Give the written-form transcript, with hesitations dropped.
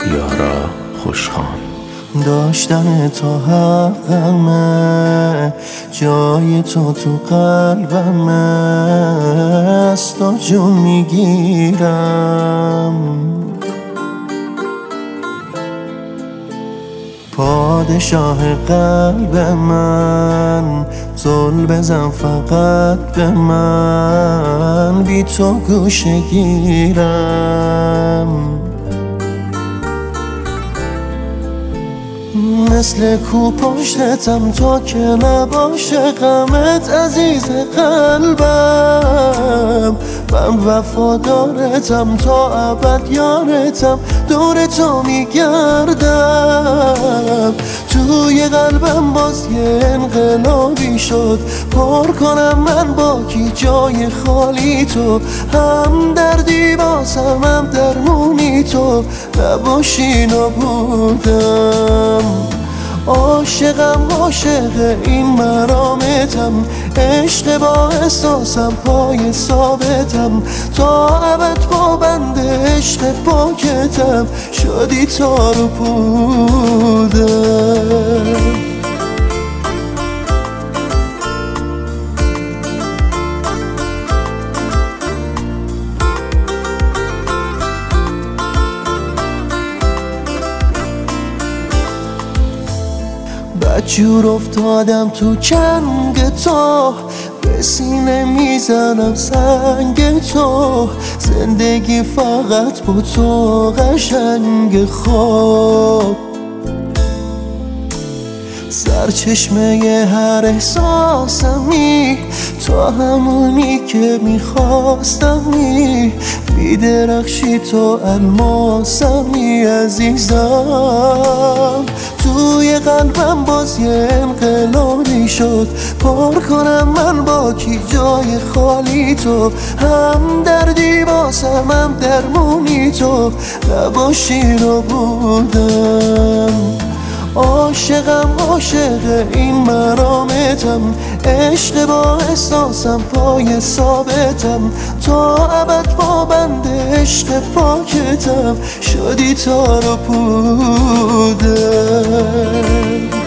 یارا خوشخوان. داشتن تو حقمه، جای تو قلبمه، از تو جون میگیرم. پادشاه قلب من، زل بزن فقط به من، بی تو گوشه گیرم. مثل کو پشتتم تا که نباشه غمت عزیز قلبم. من وفادارتم تا ابد یارتم، دور تو میگردم. توی قلبم باز یه انقلابی شد، پر کنم من با کی جای خالی تو. هم دردی باسم هم درمونی تو، نباشی نبودم. عاشقم عاشق این مرامتم، عشق با احساسم پای ثابتم. تا ابد پابند عشق پاکتم، شدی تار و پودم. بدجور افتادم تو چنگ تو، به سینه میزنم سنگ تو. زندگی فقط با تو قشنگ خوب، سرچشمه هر احساسمی، تو همونی که میخواستمی. میدرخشی تو الماسمی عزیزم. توی قلبم باز یه انقلابی شد، پر کنم من با کی جای خالی تو. هم دردی باسم هم درمونی تو، نباشی رو بودم. عاشقم عاشق این مرامتم، عشق با احساسم پای ثابتم. تا ابد پابند عشق پاکتم، شدی تار و پودم.